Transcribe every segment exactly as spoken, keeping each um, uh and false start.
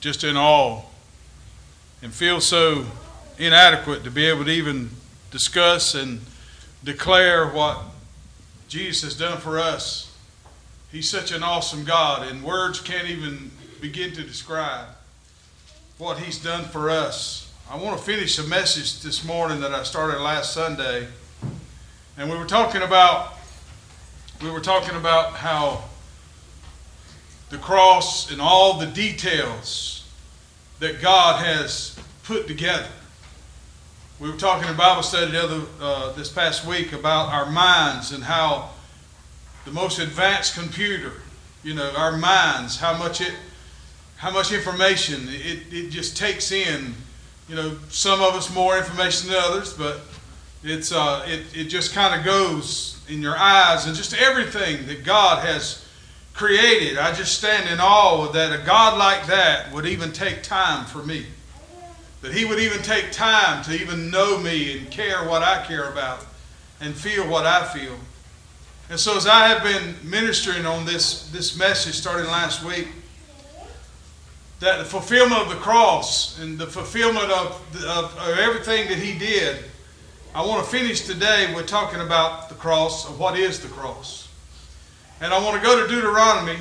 just in awe and feel so inadequate to be able to even discuss and declare what Jesus has done for us. He's such an awesome God, and words can't even begin to describe what He's done for us. I want to finish a message this morning that I started last Sunday, and we were talking about we were talking about how the cross and all the details that God has put together. We were talking in Bible study the other, uh, this past week about our minds and how the most advanced computer, you know, our minds, how much it, how much information it, it just takes in. You know, some of us more information than others, but it's uh, it it just kind of goes in your eyes, and just everything that God has created. I just stand in awe that a God like that would even take time for me. That He would even take time to even know me and care what I care about and feel what I feel. And so as I have been ministering on this, this message starting last week, that the fulfillment of the cross and the fulfillment of, of, of everything that He did, I want to finish today with talking about the cross, of what is the cross. And I want to go to Deuteronomy,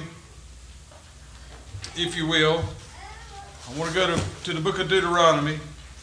if you will. I want to go to, to the book of Deuteronomy.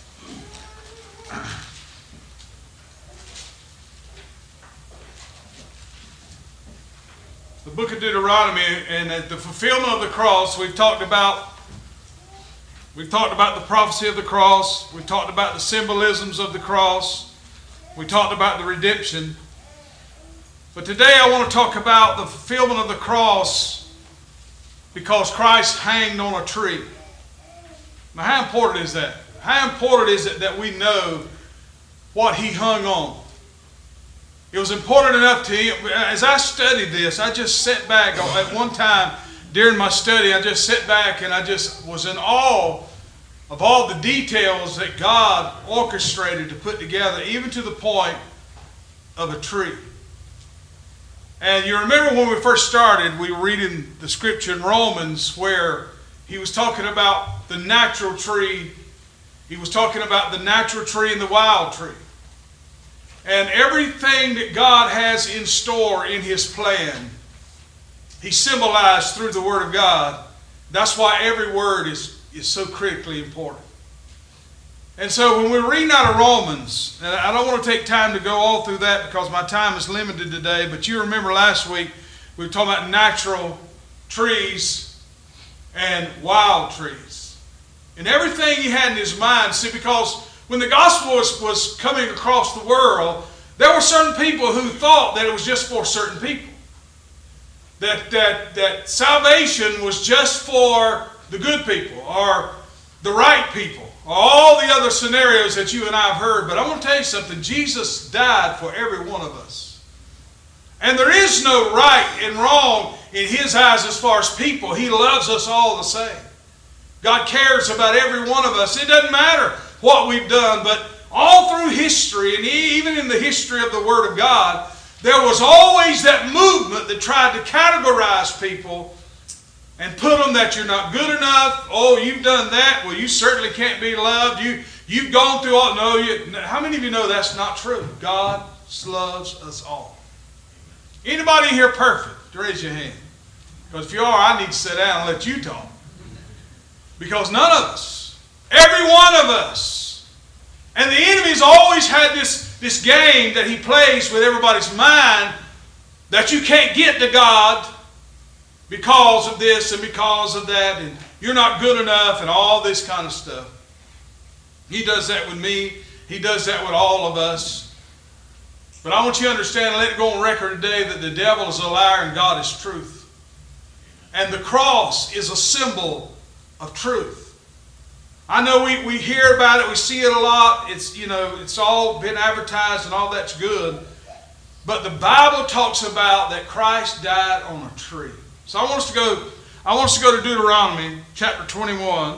The book of Deuteronomy, and at the fulfillment of the cross, we've talked about we've talked about the prophecy of the cross. We've talked about the symbolisms of the cross. We talked about the redemption. But today I want to talk about the fulfillment of the cross because Christ hanged on a tree. Now, how important is that? How important is it that we know what He hung on? It was important enough to Him. As I studied this, I just sat back. At one time during my study, I just sat back and I just was in awe of all the details that God orchestrated to put together, even to the point of a tree. And you remember when we first started, we were reading the scripture in Romans where he was talking about the natural tree. He was talking about the natural tree and the wild tree. And everything that God has in store in His plan, He symbolized through the Word of God. That's why every word is, is so critically important. And so when we're reading out of Romans, and I don't want to take time to go all through that because my time is limited today, but you remember last week we were talking about natural trees and wild trees. And everything he had in his mind, see, because when the gospel was, was coming across the world, there were certain people who thought that it was just for certain people. That, that, that salvation was just for the good people or the right people, or all the other scenarios that you and I have heard. But I want to tell you something. Jesus died for every one of us. And there is no right and wrong in His eyes as far as people. He loves us all the same. God cares about every one of us. It doesn't matter what we've done, but all through history, and even in the history of the Word of God, there was always that movement that tried to categorize people and put them that you're not good enough. Oh, you've done that. Well, you certainly can't be loved. You, you've gone through all. No, you, how many of you know that's not true? God loves us all. Anybody here perfect? Raise your hand. Because if you are, I need to sit down and let you talk. Because none of us, every one of us, and the enemy's always had this, this game that he plays with everybody's mind that you can't get to God because of this and because of that, and you're not good enough and all this kind of stuff. He does that with me. He does that with all of us. But I want you to understand and let it go on record today that the devil is a liar and God is truth. And the cross is a symbol of truth. I know we, we hear about it, we see it a lot. It's, you know, it's all been advertised and all that's good. But the Bible talks about that Christ died on a tree. So I want us to go, I want us to go to Deuteronomy chapter twenty-one.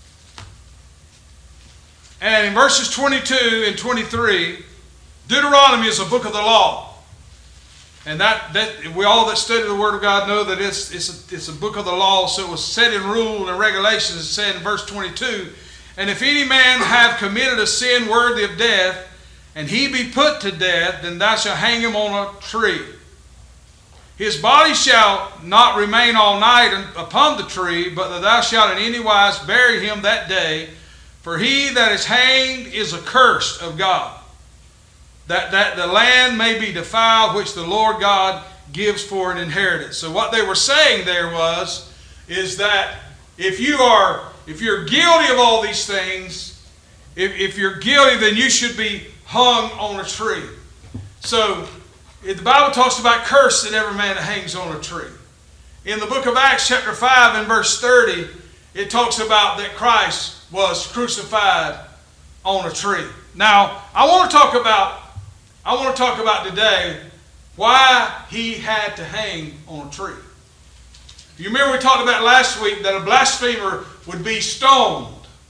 And in verses twenty-two and twenty-three, Deuteronomy is a book of the law. And that, that we all that study the Word of God know that it's, it's, a, it's a book of the law, so it was set in rule and regulations. It said in verse twenty-two, and if any man have committed a sin worthy of death, and he be put to death, then thou shalt hang him on a tree. His body shall not remain all night upon the tree, but that thou shalt in any wise bury him that day. For he that is hanged is accursed of God, that, that the land may be defiled, which the Lord God gives for an inheritance. So what they were saying there was, is that if you are, if you're guilty of all these things, if, if you're guilty, then you should be hung on a tree. So the Bible talks about cursed that every man that hangs on a tree. In the book of Acts chapter five and verse thirty, it talks about that Christ was crucified on a tree. Now, I want to talk about, I want to talk about today why he had to hang on a tree. You remember we talked about last week that a blasphemer would be stoned.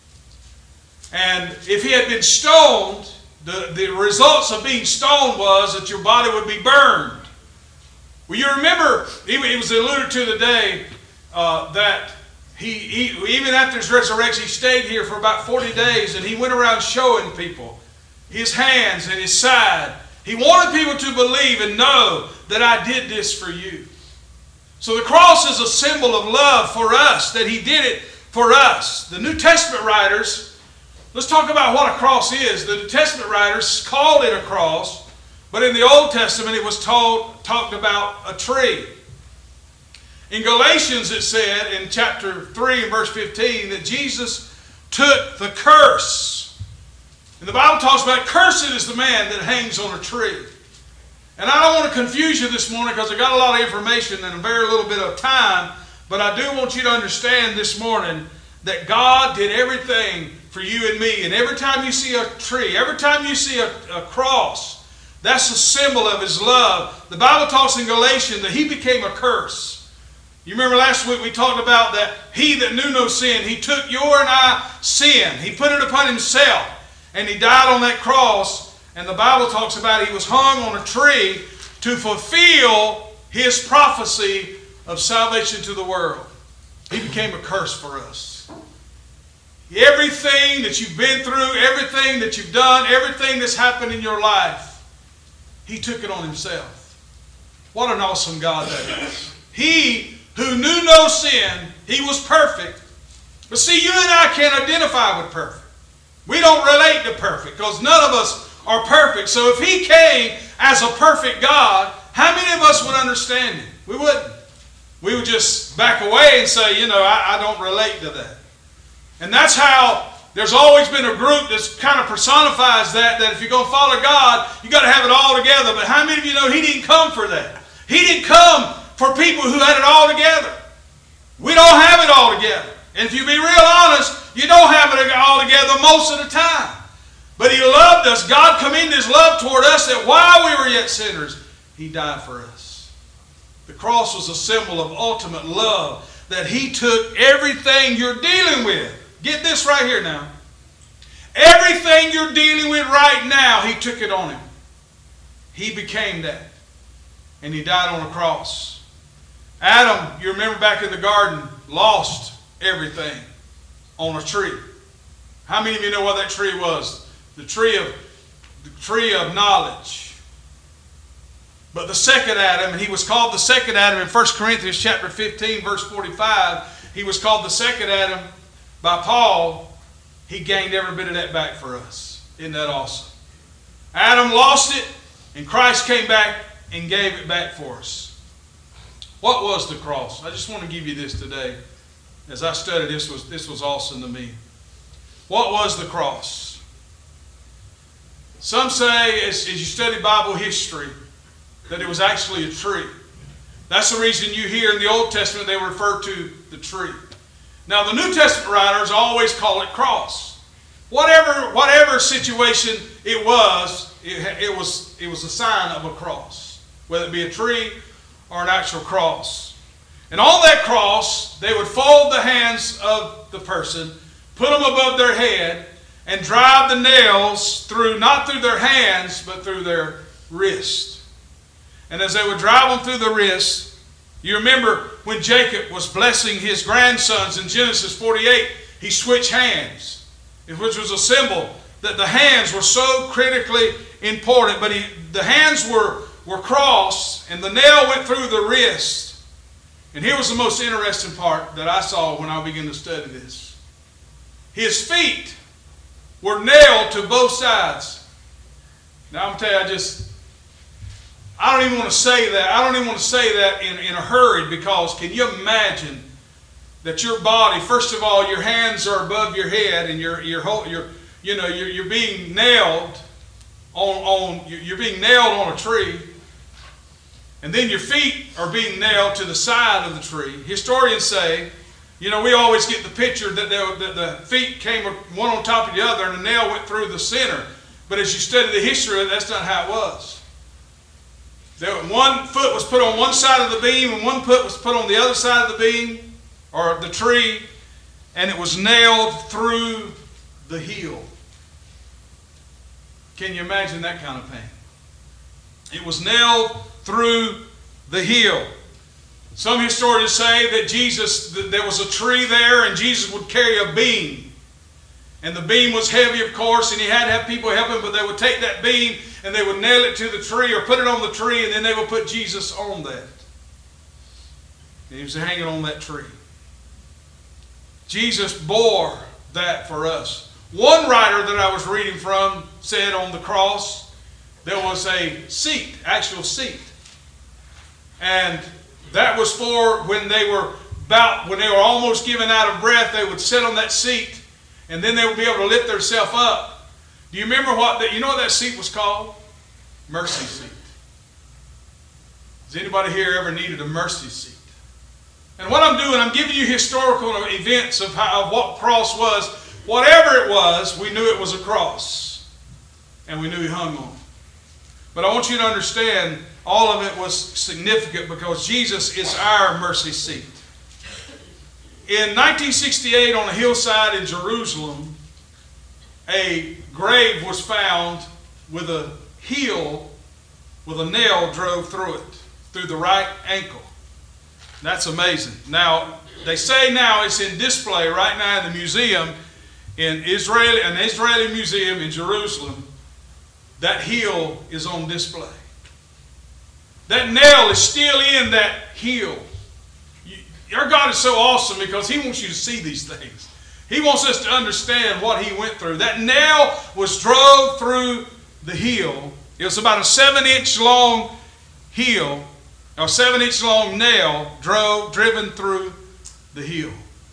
And if he had been stoned, The, the results of being stoned was that your body would be burned. Well, you remember, it was alluded to today uh, that he, he, even after his resurrection, he stayed here for about forty days, and he went around showing people his hands and his side. He wanted people to believe and know that I did this for you. So the cross is a symbol of love for us, that he did it for us. The New Testament writers, let's talk about what a cross is. The New Testament writers called it a cross, but in the Old Testament it was told, talked about a tree. In Galatians it said in chapter three and verse fifteen that Jesus took the curse. And the Bible talks about cursed is the man that hangs on a tree. And I don't want to confuse you this morning because I got a lot of information and a very little bit of time, but I do want you to understand this morning that God did everything for you and me. And every time you see a tree, every time you see a, a cross, that's a symbol of his love. The Bible talks in Galatians that he became a curse. You remember last week we talked about that he that knew no sin, he took your and I sin. He put it upon himself and he died on that cross. And the Bible talks about he was hung on a tree to fulfill his prophecy of salvation to the world. He became a curse for us. Everything that you've been through, everything that you've done, everything that's happened in your life, he took it on himself. What an awesome God that is. He who knew no sin, he was perfect. But see, you and I can't identify with perfect. We don't relate to perfect because none of us are perfect. So if he came as a perfect God, how many of us would understand him? We wouldn't. We would just back away and say, you know, I, I don't relate to that. And that's how there's always been a group that kind of personifies that, that if you're going to follow God, you got to have it all together. But how many of you know he didn't come for that? He didn't come for people who had it all together. We don't have it all together. And if you be real honest, you don't have it all together most of the time. But he loved us. God commended his love toward us that while we were yet sinners, he died for us. The cross was a symbol of ultimate love, that he took everything you're dealing with. Get this right here now. Everything you're dealing with right now, he took it on him. He became that. And he died on a cross. Adam, you remember back in the garden, lost everything on a tree. How many of you know what that tree was? The tree of, the tree of knowledge. But the second Adam, and he was called the second Adam in First Corinthians chapter fifteen, verse forty-five. He was called the second Adam by Paul. He gained every bit of that back for us. Isn't that awesome? Adam lost it, and Christ came back and gave it back for us. What was the cross? I just want to give you this today. As I studied, this was, this was awesome to me. What was the cross? Some say, as, as you study Bible history, that it was actually a tree. That's the reason you hear in the Old Testament they refer to the tree. Now the New Testament writers always call it cross. Whatever, whatever situation it was, it, it was, it was a sign of a cross. Whether it be a tree or an actual cross. And on that cross, they would fold the hands of the person, put them above their head, and drive the nails through, not through their hands, but through their wrist. And as they were driving through the wrist, you remember when Jacob was blessing his grandsons in Genesis forty-eight, he switched hands, which was a symbol that the hands were so critically important. But he, the hands were, were crossed, and the nail went through the wrist. And here was the most interesting part that I saw when I began to study this. His feet were nailed to both sides. Now I'm going to tell you, I just, I don't even want to say that. I don't even want to say that in, in a hurry, because can you imagine that your body, first of all, your hands are above your head, and you're, you're, you're, you know, you're, you're being nailed on, on, you're being nailed on a tree, and then your feet are being nailed to the side of the tree. Historians say, you know, we always get the picture that, they, that the feet came one on top of the other and the nail went through the center. But as you study the history of it, that's not how it was. There, one foot was put on one side of the beam and one foot was put on the other side of the beam or the tree, and it was nailed through the heel. Can you imagine that kind of pain? It was nailed through the heel. Some historians say that Jesus, that there was a tree there and Jesus would carry a beam. And the beam was heavy, of course, and he had to have people help him, but they would take that beam and they would nail it to the tree or put it on the tree, and then they would put Jesus on that. And he was hanging on that tree. Jesus bore that for us. One writer that I was reading from said on the cross there was a seat, actual seat. And that was for when they were about, when they were almost giving out of breath, they would sit on that seat, and then they would be able to lift themselves up. Do you remember what that, you know what that seat was called? Mercy seat. Has anybody here ever needed a mercy seat? And what I'm doing, I'm giving you historical events of, how, of what cross was. Whatever it was, we knew it was a cross. And we knew he hung on it. But I want you to understand, all of it was significant because Jesus is our mercy seat. In nineteen sixty-eight, on a hillside in Jerusalem, a grave was found with a heel, with a nail drove through it, through the right ankle. That's amazing. Now, they say now it's in display right now in the museum, in Israel, an Israeli museum in Jerusalem. That heel is on display. That nail is still in that heel. You, our God is so awesome because he wants you to see these things. He wants us to understand what he went through. That nail was drove through the heel. It was about a seven inch long heel, a seven inch long nail drove, driven through the heel.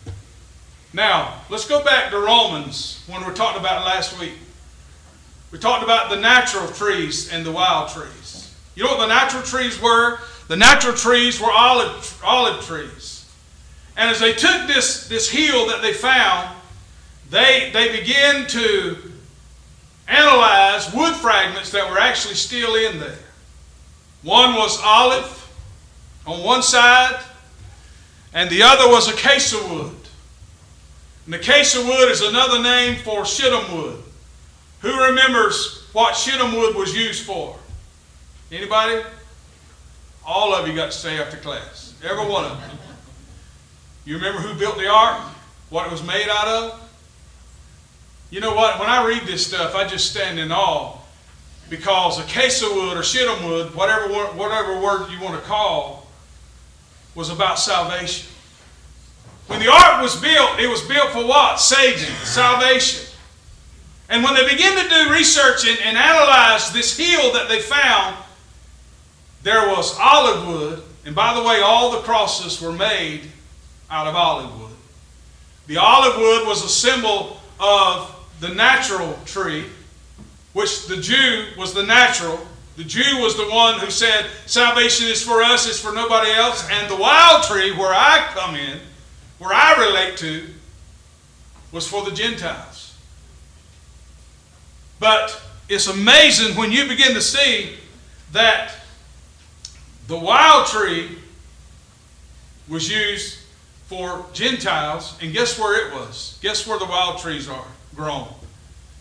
Now, let's go back to Romans when we were talking about last week. We talked about the natural trees and the wild trees. You know what the natural trees were? The natural trees were olive, olive trees. And as they took this, this heel that they found, they, they began to analyze wood fragments that were actually still in there. One was olive on one side, and the other was acacia wood. And acacia wood is another name for shittim wood. Who remembers what shittim wood was used for? Anybody? All of you got to stay after class. Every one of them. You remember who built the ark? What it was made out of? You know what? When I read this stuff, I just stand in awe. Because acacia wood or shittim wood, whatever, whatever word you want to call, was about salvation. When the ark was built, it was built for what? Saving, salvation. And when they began to do research and, and analyze this heel that they found, there was olive wood. And by the way, all the crosses were made out of olive wood. The olive wood was a symbol of the natural tree, which the Jew was the natural. The Jew was the one who said, salvation is for us, it's for nobody else. And the wild tree, where I come in, where I relate to, was for the Gentiles. But it's amazing when you begin to see that the wild tree was used for Gentiles, and guess where it was? Guess where the wild trees are grown?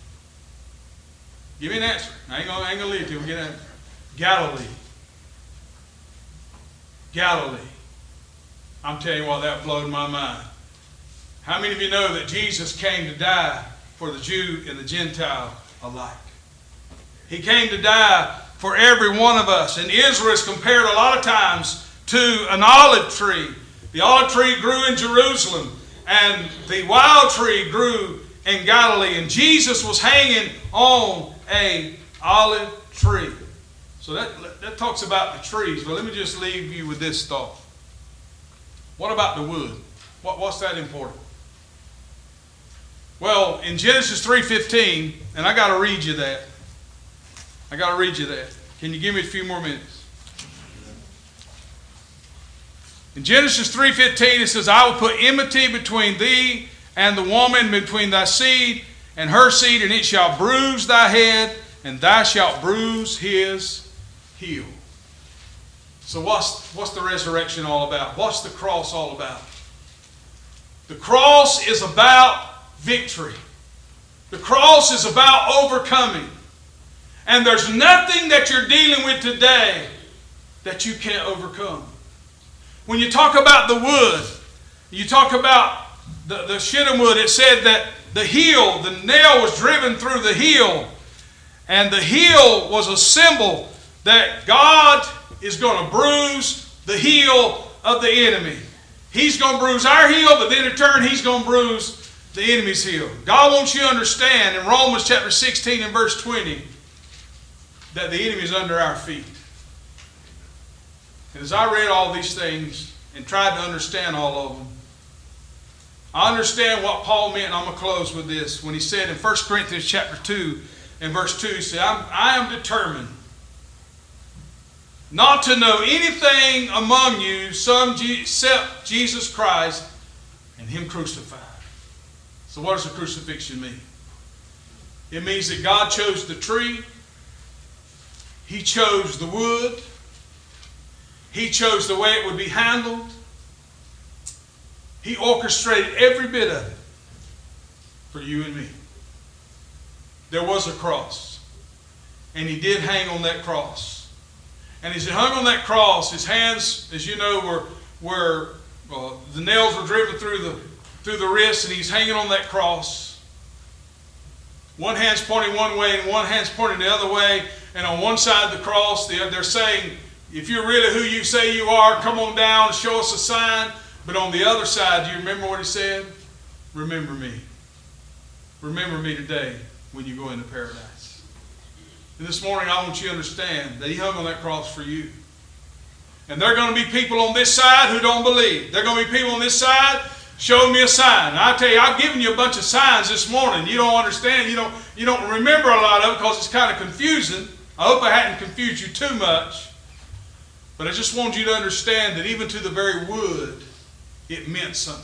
Give me an answer. I ain't gonna, I ain't gonna leave till we get an answer. Galilee. Galilee. I'm telling you what, that blew my mind. How many of you know that Jesus came to die for the Jew and the Gentile alike? He came to die for every one of us. And Israel is compared a lot of times to an olive tree. The olive tree grew in Jerusalem, and the wild tree grew in Galilee. And Jesus was hanging on a olive tree. So that, that talks about the trees. But let me just leave you with this thought. What about the wood? What, what's that important? Well, in Genesis three fifteen, and I got to read you that. I got to read you that. Can you give me a few more minutes? In Genesis three fifteen, it says, I will put enmity between thee and the woman, between thy seed and her seed, and it shall bruise thy head, and thou shalt bruise his heel. So what's, what's the resurrection all about? What's the cross all about? The cross is about victory. The cross is about overcoming. And there's nothing that you're dealing with today that you can't overcome. When you talk about the wood, you talk about the, the shittim wood, it said that the heel, the nail was driven through the heel. And the heel was a symbol that God is going to bruise the heel of the enemy. He's going to bruise our heel, but then in turn He's going to bruise the enemy's heel. God wants you to understand in Romans chapter sixteen and verse twenty that the enemy is under our feet. And as I read all these things and tried to understand all of them, I understand what Paul meant, and I'm going to close with this. When he said in First Corinthians chapter two and verse two, he said, I'm, I am determined not to know anything among you some except Jesus Christ and Him crucified. So what does the crucifixion mean? It means that God chose the tree. He chose the wood. He chose the way it would be handled. He orchestrated every bit of it for you and me. There was a cross. And He did hang on that cross. And as He hung on that cross, His hands, as you know, were, were uh, the nails were driven through the, through the wrists, and He's hanging on that cross. One hand's pointing one way and one hand's pointing the other way. And on one side of the cross, they're saying, if you're really who you say you are, come on down and show us a sign. But on the other side, do you remember what He said? Remember me. Remember me today when you go into paradise. And this morning I want you to understand that He hung on that cross for you. And there are going to be people on this side who don't believe. There are going to be people on this side showing me a sign. And I tell you, I've given you a bunch of signs this morning. You don't understand. You don't, you don't remember a lot of it because it's kind of confusing. I hope I hadn't confused you too much. But I just want you to understand that even to the very wood, it meant something.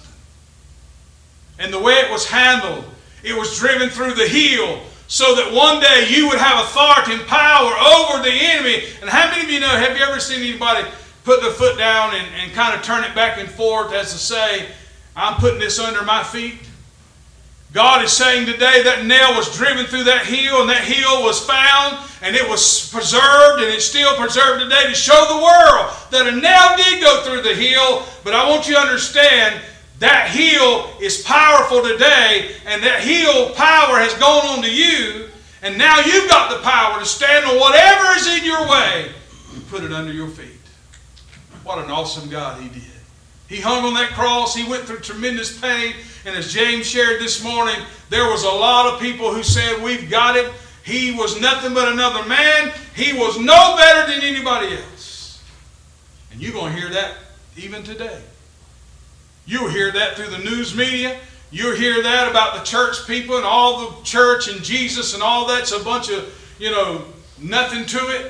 And the way it was handled, it was driven through the heel so that one day you would have authority and power over the enemy. And how many of you know, have you ever seen anybody put their foot down and, and kind of turn it back and forth as to say, I'm putting this under my feet? God is saying today that nail was driven through that heel, and that heel was found, and it was preserved, and it's still preserved today to show the world that a nail did go through the heel. But I want you to understand that heel is powerful today, and that heel power has gone on to you, and now you've got the power to stand on whatever is in your way and put it under your feet. What an awesome God He did. He hung on that cross. He went through tremendous pain. And as James shared this morning, there was a lot of people who said, we've got it. He was nothing but another man. He was no better than anybody else. And you're going to hear that even today. You'll hear that through the news media. You'll hear that about the church people and all the church and Jesus and all that's a bunch of, you know, nothing to it.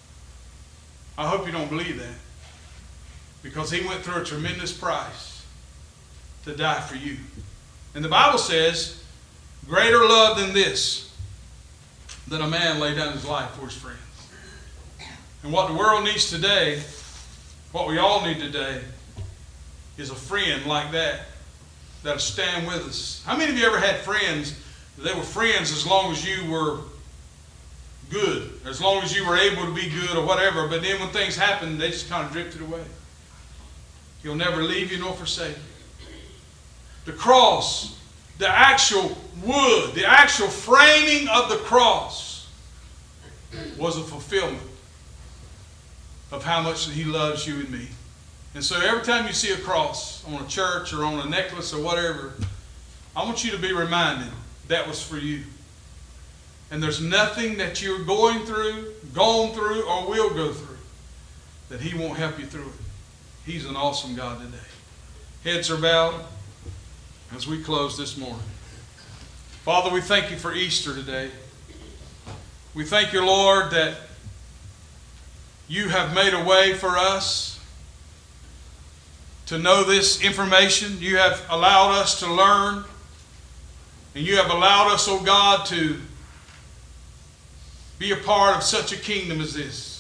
I hope you don't believe that. Because He went through a tremendous price to die for you. And the Bible says, greater love than this, that a man lay down his life for his friends. And what the world needs today, what we all need today, is a friend like that, that'll stand with us. How many of you ever had friends, they were friends as long as you were good, as long as you were able to be good or whatever, but then when things happened, they just kind of drifted away? He'll never leave you nor forsake you. The cross, the actual wood, the actual framing of the cross was a fulfillment of how much He loves you and me. And so every time you see a cross on a church or on a necklace or whatever, I want you to be reminded that was for you. And there's nothing that you're going through, gone through, or will go through that He won't help you through it. He's an awesome God today. Heads are bowed as we close this morning. Father, we thank You for Easter today. We thank You, Lord, that You have made a way for us to know this information. You have allowed us to learn. And You have allowed us, oh God, to be a part of such a kingdom as this.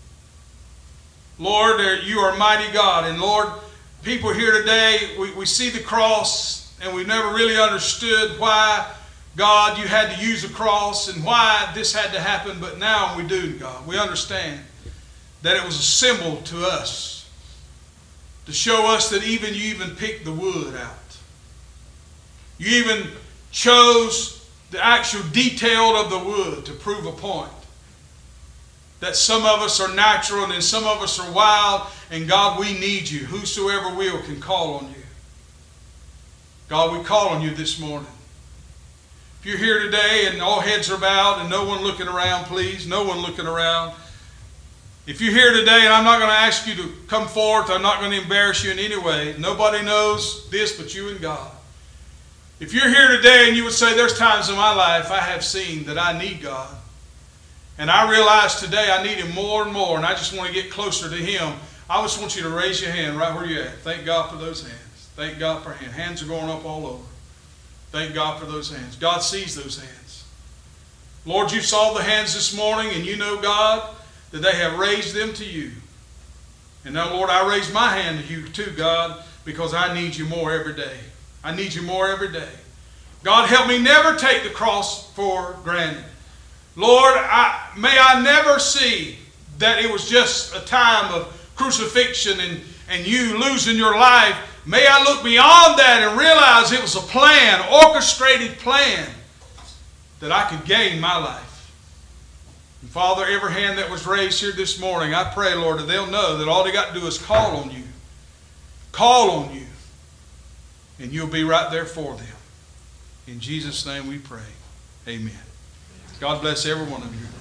Lord, You are a mighty God. And Lord, people here today, we, we see the cross and we've never really understood why, God, You had to use a cross and why this had to happen. But now we do, God. We understand that it was a symbol to us to show us that even You even picked the wood out. You even chose the actual detail of the wood to prove a point. That some of us are natural and then some of us are wild. And God, we need You. Whosoever will can call on You. God, we call on You this morning. If you're here today and all heads are bowed and no one looking around, please, no one looking around. If you're here today, and I'm not going to ask you to come forth, I'm not going to embarrass you in any way. Nobody knows this but You and God. If you're here today and you would say, there's times in my life I have seen that I need God. And I realize today I need Him more and more, and I just want to get closer to Him. I just want you to raise your hand right where you're at. Thank God for those hands. Thank God for hands. Hands are going up all over. Thank God for those hands. God sees those hands. Lord, You saw the hands this morning, and You know, God, that they have raised them to You. And now, Lord, I raise my hand to You too, God, because I need You more every day. I need You more every day. God, help me never take the cross for granted. Lord, I, may I never see that it was just a time of crucifixion and, and You losing your life. May I look beyond that and realize it was a plan, orchestrated plan, that I could gain my life. And Father, every hand that was raised here this morning, I pray, Lord, that they'll know that all they got to do is call on You. Call on You. And You'll be right there for them. In Jesus' name we pray. Amen. God bless every one of you.